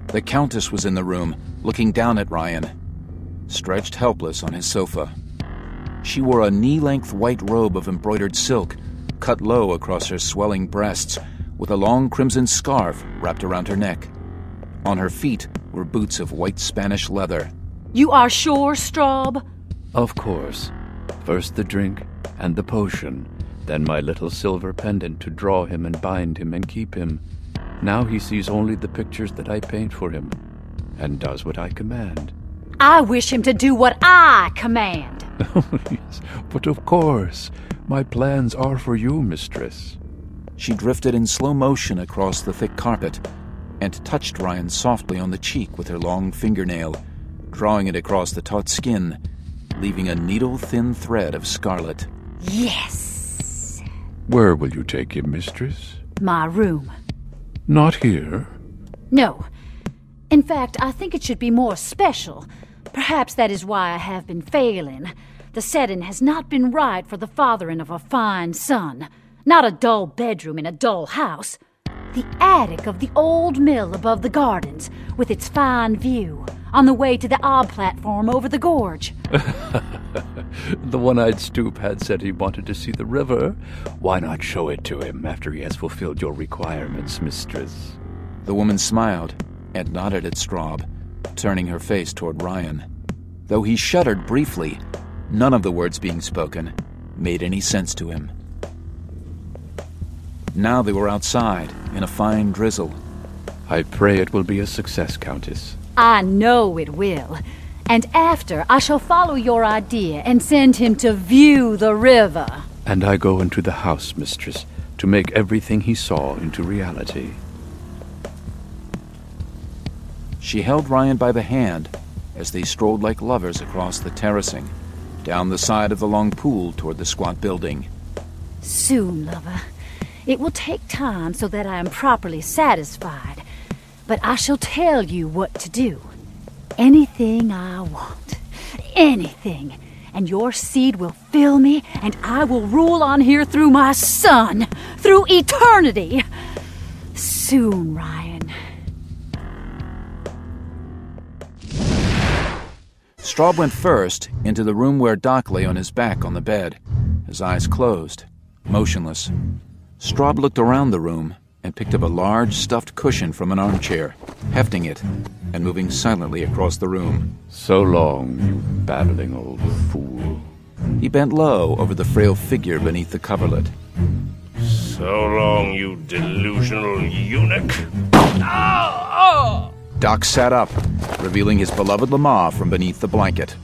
The Countess was in the room, looking down at Ryan, stretched helpless on his sofa. She wore a knee-length white robe of embroidered silk, cut low across her swelling breasts, with a long crimson scarf wrapped around her neck. On her feet were boots of white Spanish leather. You are sure, Straub? Of course. First the drink and the potion, then my little silver pendant to draw him and bind him and keep him. Now he sees only the pictures that I paint for him, and does what I command. I wish him to do what I command. Yes, but of course, my plans are for you, mistress. She drifted in slow motion across the thick carpet and touched Ryan softly on the cheek with her long fingernail, drawing it across the taut skin, leaving a needle-thin thread of scarlet. Yes. Where will you take him, mistress? My room. Not here. No. In fact, I think it should be more special. Perhaps that is why I have been failing. The setting has not been right for the fathering of a fine son. Not a dull bedroom in a dull house. The attic of the old mill above the gardens, with its fine view, on the way to the odd platform over the gorge. The one-eyed stoop had said he wanted to see the river. Why not show it to him after he has fulfilled your requirements, mistress? The woman smiled and nodded at Straub, turning her face toward Ryan. Though he shuddered briefly, none of the words being spoken made any sense to him. Now they were outside, in a fine drizzle. I pray it will be a success, Countess. I know it will. And after, I shall follow your idea and send him to view the river. And I go into the house, mistress, to make everything he saw into reality. She held Ryan by the hand as they strolled like lovers across the terracing, down the side of the long pool toward the squat building. Soon, lover. It will take time so that I am properly satisfied, but I shall tell you what to do. Anything I want. Anything. And your seed will fill me, and I will rule on here through my son. Through eternity. Soon, Ryan. Straub went first into the room where Doc lay on his back on the bed, his eyes closed, motionless. Straub looked around the room and picked up a large stuffed cushion from an armchair, hefting it and moving silently across the room. So long, you babbling old fool. He bent low over the frail figure beneath the coverlet. So long, you delusional eunuch. Doc sat up, revealing his beloved Lamar from beneath the blanket.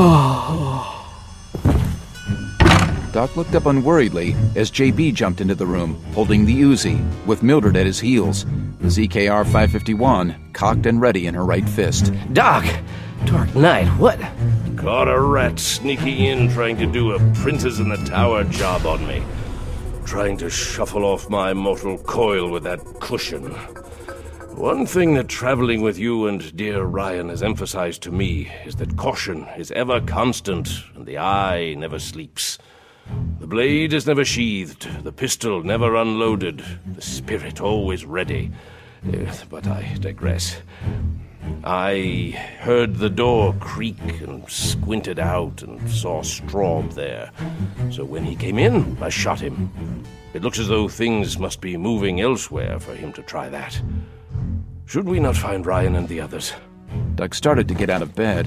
Doc looked up unworriedly as JB jumped into the room, holding the Uzi, with Mildred at his heels, the ZKR 551 cocked and ready in her right fist. Doc! Dark Knight, what? Caught a rat sneaking in trying to do a Princess in the Tower job on me. Trying to shuffle off my mortal coil with that cushion. One thing that traveling with you and dear Ryan has emphasized to me is that caution is ever constant and the eye never sleeps. The blade is never sheathed, the pistol never unloaded, the spirit always ready. But I digress. I heard the door creak and squinted out and saw Straub there. So when he came in, I shot him. It looks as though things must be moving elsewhere for him to try that. Should we not find Ryan and the others? Doc started to get out of bed.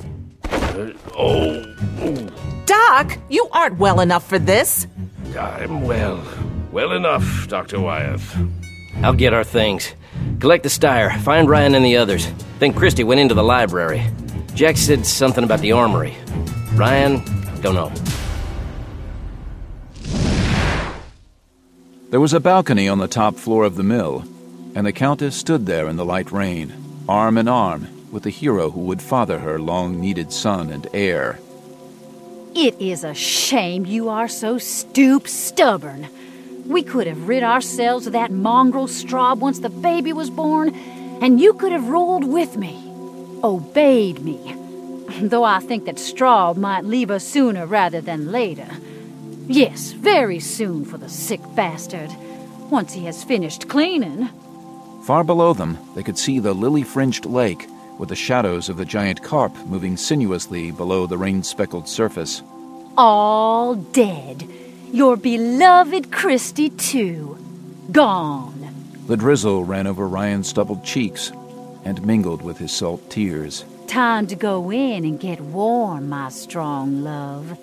Doc, you aren't well enough for this. I'm well. Well enough, Dr. Wyeth. I'll get our things. Collect the Steyr, find Ryan and the others. Think Christie went into the library. Jack said something about the armory. Ryan, don't know. There was a balcony on the top floor of the mill, and the Countess stood there in the light rain, arm in arm with the hero who would father her long-needed son and heir. It is a shame you are so stubborn. We could have rid ourselves of that mongrel Straub once the baby was born, and you could have rolled with me, obeyed me. Though I think that Straub might leave us sooner rather than later. Yes, very soon for the sick bastard, once he has finished cleaning. Far below them, they could see the lily-fringed lake, with the shadows of the giant carp moving sinuously below the rain-speckled surface. All dead. Your beloved Christy, too. Gone. The drizzle ran over Ryan's stubbled cheeks and mingled with his salt tears. Time to go in and get warm, my strong love.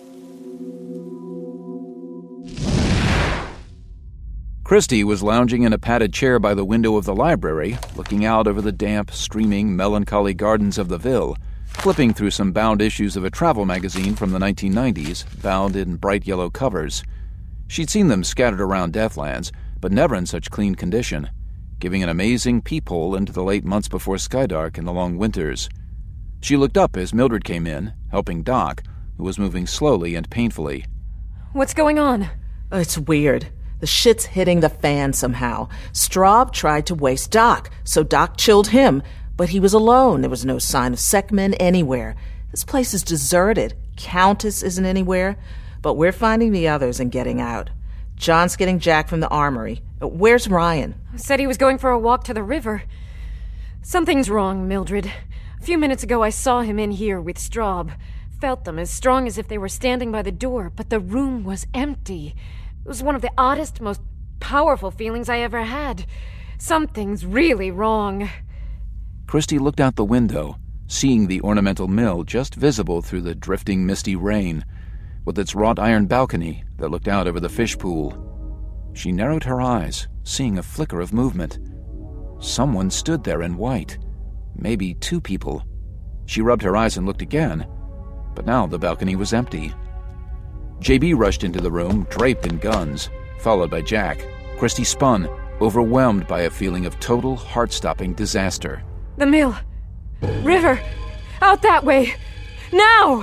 Christy was lounging in a padded chair by the window of the library, looking out over the damp, streaming, melancholy gardens of the Ville, flipping through some bound issues of a travel magazine from the 1990s, bound in bright yellow covers. She'd seen them scattered around Deathlands, but never in such clean condition, giving an amazing peephole into the late months before Skydark and the long winters. She looked up as Mildred came in, helping Doc, who was moving slowly and painfully. What's going on? It's weird. The shit's hitting the fan somehow. Straub tried to waste Doc, so Doc chilled him, but he was alone. There was no sign of Seckman anywhere. This place is deserted. Countess isn't anywhere. But we're finding the others and getting out. John's getting Jack from the armory. Where's Ryan? Said he was going for a walk to the river. Something's wrong, Mildred. A few minutes ago I saw him in here with Straub. Felt them as strong as if they were standing by the door, but the room was empty. It was one of the oddest, most powerful feelings I ever had. Something's really wrong. Christy looked out the window, seeing the ornamental mill just visible through the drifting, misty rain, with its wrought iron balcony that looked out over the fish pool. She narrowed her eyes, seeing a flicker of movement. Someone stood there in white. Maybe two people. She rubbed her eyes and looked again, but now the balcony was empty. J.B. rushed into the room, draped in guns, followed by Jack. Christy spun, overwhelmed by a feeling of total, heart-stopping disaster. The mill. River. Out that way. Now!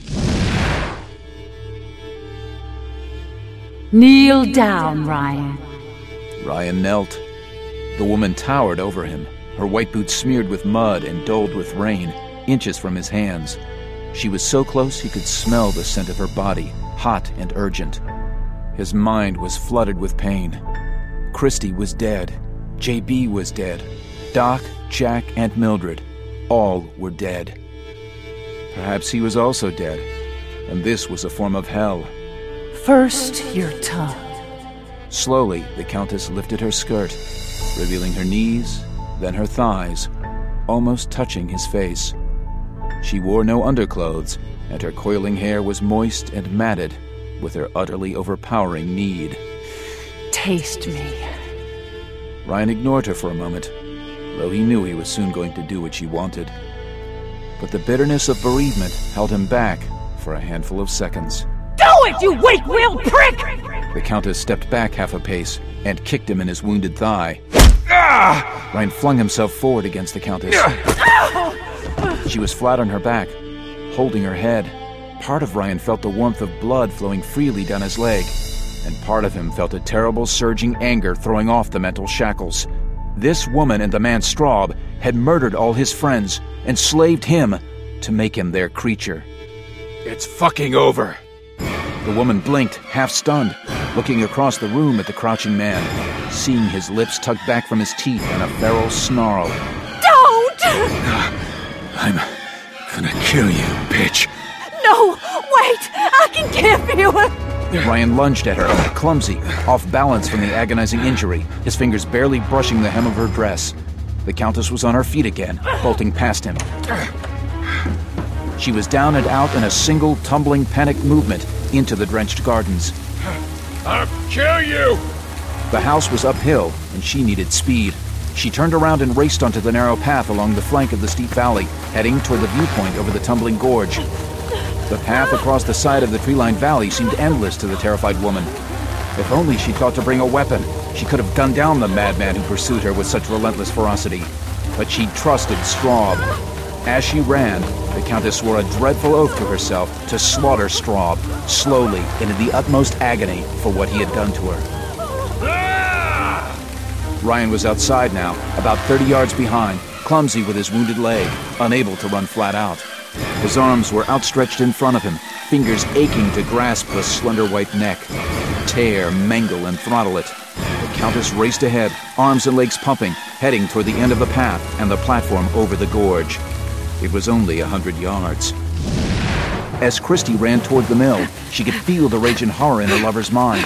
Kneel down, Ryan. Ryan knelt. The woman towered over him, her white boots smeared with mud and dulled with rain, inches from his hands. She was so close he could smell the scent of her body, hot and urgent. His mind was flooded with pain. Christy was dead. J.B. was dead. Doc, Jack, and Mildred, all were dead. Perhaps he was also dead, and this was a form of hell. First, your tongue. Slowly, the Countess lifted her skirt, revealing her knees, then her thighs, almost touching his face. She wore no underclothes, and her coiling hair was moist and matted with her utterly overpowering need. Taste me. Ryan ignored her for a moment, though he knew he was soon going to do what she wanted. But the bitterness of bereavement held him back for a handful of seconds. Do it, you weak-willed prick! The Countess stepped back half a pace and kicked him in his wounded thigh. Ryan flung himself forward against the Countess. She was flat on her back, holding her head. Part of Ryan felt the warmth of blood flowing freely down his leg, and part of him felt a terrible surging anger throwing off the mental shackles. This woman and the man Straub had murdered all his friends, enslaved him to make him their creature. It's fucking over. The woman blinked, half-stunned, looking across the room at the crouching man, seeing his lips tugged back from his teeth in a feral snarl. Don't! I'm gonna kill you, bitch. No, wait! I can give you a... Ryan lunged at her, clumsy, off balance from the agonizing injury, his fingers barely brushing the hem of her dress. The Countess was on her feet again, bolting past him. She was down and out in a single, tumbling, panicked movement into the drenched gardens. I'll kill you! The house was uphill, and she needed speed. She turned around and raced onto the narrow path along the flank of the steep valley, heading toward the viewpoint over the tumbling gorge. The path across the side of the tree-lined valley seemed endless to the terrified woman. If only she thought to bring a weapon, she could have gunned down the madman who pursued her with such relentless ferocity. But she trusted Straub. As she ran, the Countess swore a dreadful oath to herself to slaughter Straub, slowly and in the utmost agony for what he had done to her. Ryan was outside now, about 30 yards behind, clumsy with his wounded leg, unable to run flat out. His arms were outstretched in front of him, fingers aching to grasp the slender white neck. Tear, mangle, and throttle it. The Countess raced ahead, arms and legs pumping, heading toward the end of the path and the platform over the gorge. It was only 100 yards. As Christy ran toward the mill, she could feel the rage and horror in her lover's mind.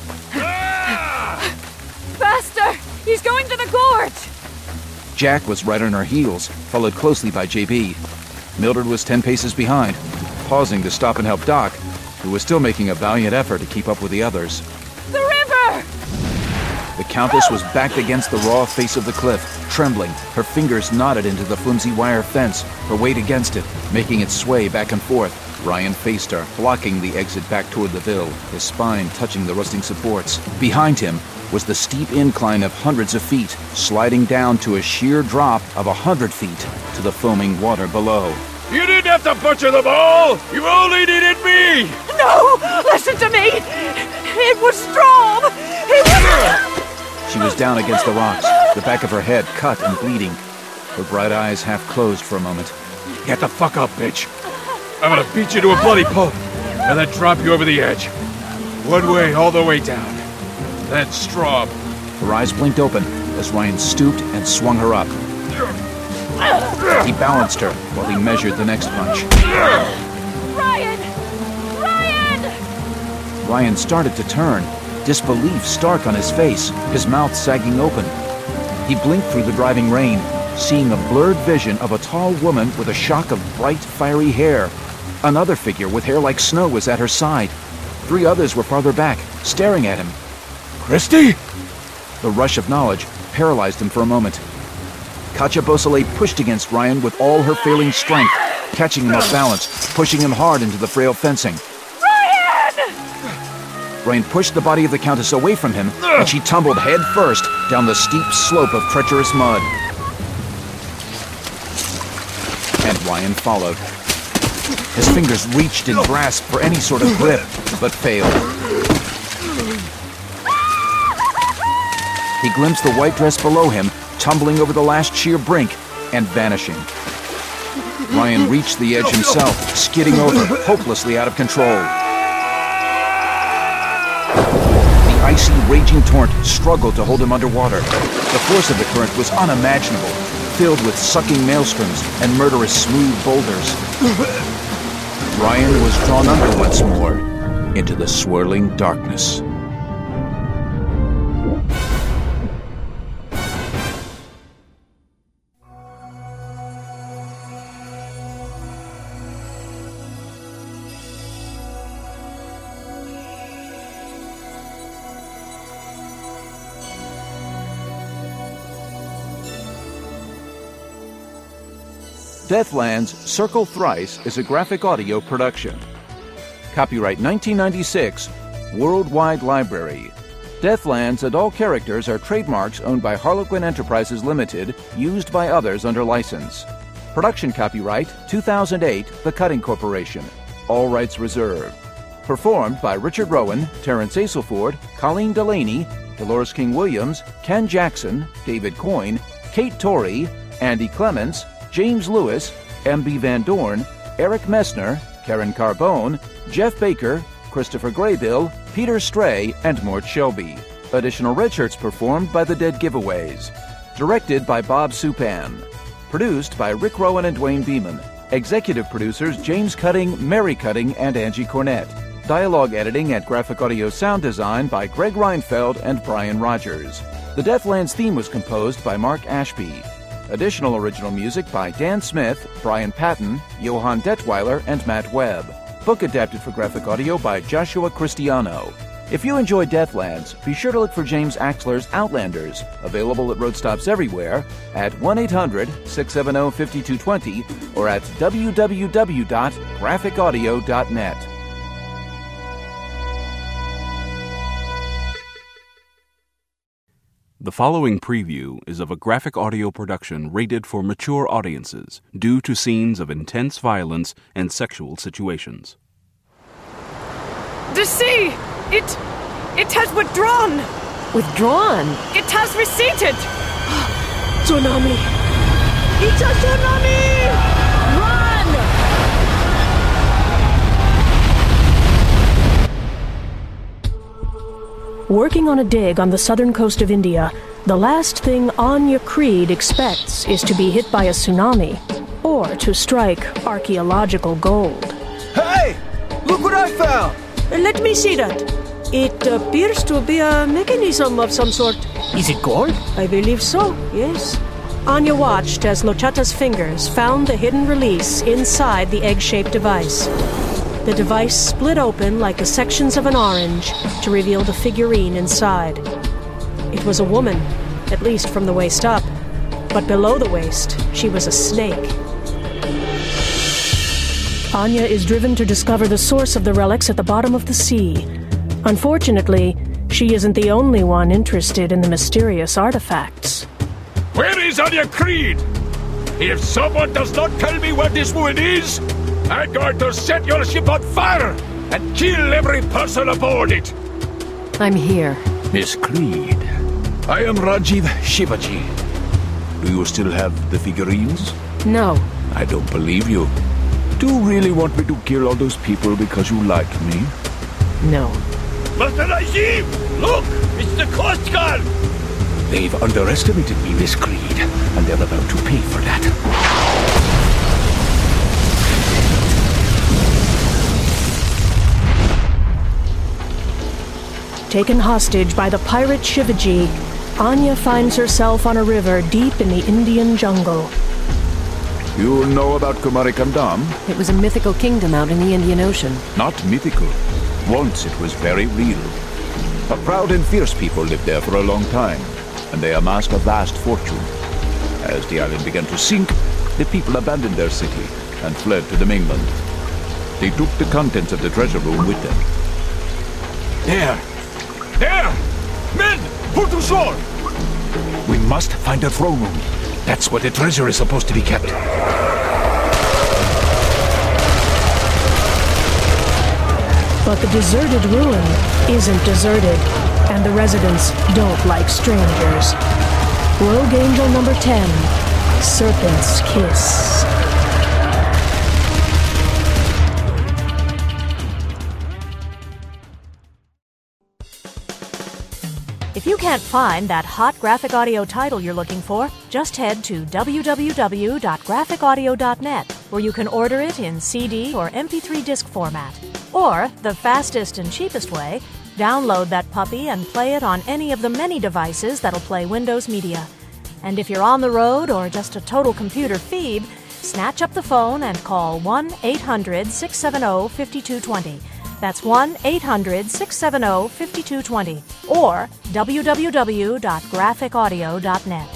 Faster! He's going to the gorge! Jack was right on her heels, followed closely by JB. Mildred was 10 paces behind, pausing to stop and help Doc, who was still making a valiant effort to keep up with the others. The river! The Countess was backed against the raw face of the cliff, trembling, her fingers knotted into the flimsy wire fence, her weight against it, making it sway back and forth. Ryan faced her, blocking the exit back toward the Ville, his spine touching the rusting supports. Behind him was the steep incline of hundreds of feet, sliding down to a sheer drop of 100 feet to the foaming water below. You didn't have to butcher them all! You only needed me! No! Listen to me! It was Straub! She was down against the rocks, the back of her head cut and bleeding. Her bright eyes half closed for a moment. Get the fuck up, bitch! I'm gonna beat you to a bloody pulp, and then drop you over the edge. One way, all the way down. Then Straub. Her eyes blinked open as Ryan stooped and swung her up. He balanced her while he measured the next punch. Ryan! Ryan started to turn, disbelief stark on his face, his mouth sagging open. He blinked through the driving rain, seeing a blurred vision of a tall woman with a shock of bright, fiery hair. Another figure with hair like snow was at her side. 3 others were farther back, staring at him. Christy? The rush of knowledge paralyzed him for a moment. Katja Beausoleil pushed against Ryan with all her failing strength, catching him off balance, pushing him hard into the frail fencing. Ryan pushed the body of the Countess away from him, and she tumbled head first down the steep slope of treacherous mud. And Ryan followed. His fingers reached and grasped for any sort of grip, but failed. He glimpsed the white dress below him, tumbling over the last sheer brink and vanishing. Ryan reached the edge himself, skidding over, hopelessly out of control. The icy, raging torrent struggled to hold him underwater. The force of the current was unimaginable, filled with sucking maelstroms and murderous smooth boulders. Ryan was drawn under once more into the swirling darkness. Deathlands Circle Thrice is a graphic audio production. Copyright 1996, Worldwide Library. Deathlands and all characters are trademarks owned by Harlequin Enterprises Limited, used by others under license. Production copyright 2008, The Cutting Corporation. All rights reserved. Performed by Richard Rowan, Terrence Aselford, Colleen Delaney, Dolores King-Williams, Ken Jackson, David Coyne, Kate Torrey, Andy Clements, James Lewis, M.B. Van Dorn, Eric Messner, Karen Carbone, Jeff Baker, Christopher Graybill, Peter Stray, and Mort Shelby. Additional red shirts performed by The Dead Giveaways. Directed by Bob Supan. Produced by Rick Rowan and Dwayne Beeman. Executive producers James Cutting, Mary Cutting, and Angie Cornett. Dialogue editing and graphic audio sound design by Greg Reinfeld and Brian Rogers. The Deathlands theme was composed by Mark Ashby. Additional original music by Dan Smith, Brian Patton, Johann Detweiler, and Matt Webb. Book adapted for graphic audio by Joshua Cristiano. If you enjoy Deathlands, be sure to look for James Axler's Outlanders, available at road stops everywhere, at 1-800-670-5220 or at www.graphicaudio.net. The following preview is of a graphic audio production rated for mature audiences due to scenes of intense violence and sexual situations. The sea! It has withdrawn! Withdrawn? It has receded! Tsunami! It's a tsunami! Run! Working on a dig on the southern coast of India, the last thing Anya Creed expects is to be hit by a tsunami or to strike archaeological gold. Hey! Look what I found! Let me see that. It appears to be a mechanism of some sort. Is it gold? I believe so, yes. Anya watched as Lochata's fingers found the hidden release inside the egg-shaped device. The device split open like the sections of an orange to reveal the figurine inside. It was a woman, at least from the waist up, but below the waist, she was a snake. Anya is driven to discover the source of the relics at the bottom of the sea. Unfortunately, she isn't the only one interested in the mysterious artifacts. Where is Anya Creed? If someone does not tell me where this woman is, I'm going to set your ship on fire and kill every person aboard it. I'm here. Miss Creed, I am Rajiv Shivaji. Do you still have the figurines? No. I don't believe you. Do you really want me to kill all those people because you like me? No. Master Rajiv, look! It's the Coast Guard! They've underestimated me, Miss Creed, and they're about to pay for that. Taken hostage by the pirate Shivaji, Anya finds herself on a river deep in the Indian jungle. You know about Kumarikandam? It was a mythical kingdom out in the Indian Ocean. Not mythical. Once it was very real. A proud and fierce people lived there for a long time, and they amassed a vast fortune. As the island began to sink, the people abandoned their city and fled to the mainland. They took the contents of the treasure room with them. There! There! Men! Pull to shore! We must find the throne room. That's where the treasure is supposed to be kept. But the deserted ruin isn't deserted, and the residents don't like strangers. Rogue Angel number 10, Serpent's Kiss. If you can't find that hot graphic audio title you're looking for, just head to www.graphicaudio.net, where you can order it in CD or MP3 disc format. Or, the fastest and cheapest way, download that puppy and play it on any of the many devices that'll play Windows Media. And if you're on the road or just a total computer phoebe, snatch up the phone and call 1-800-670-5220. That's 1-800-670-5220 or www.graphicaudio.net.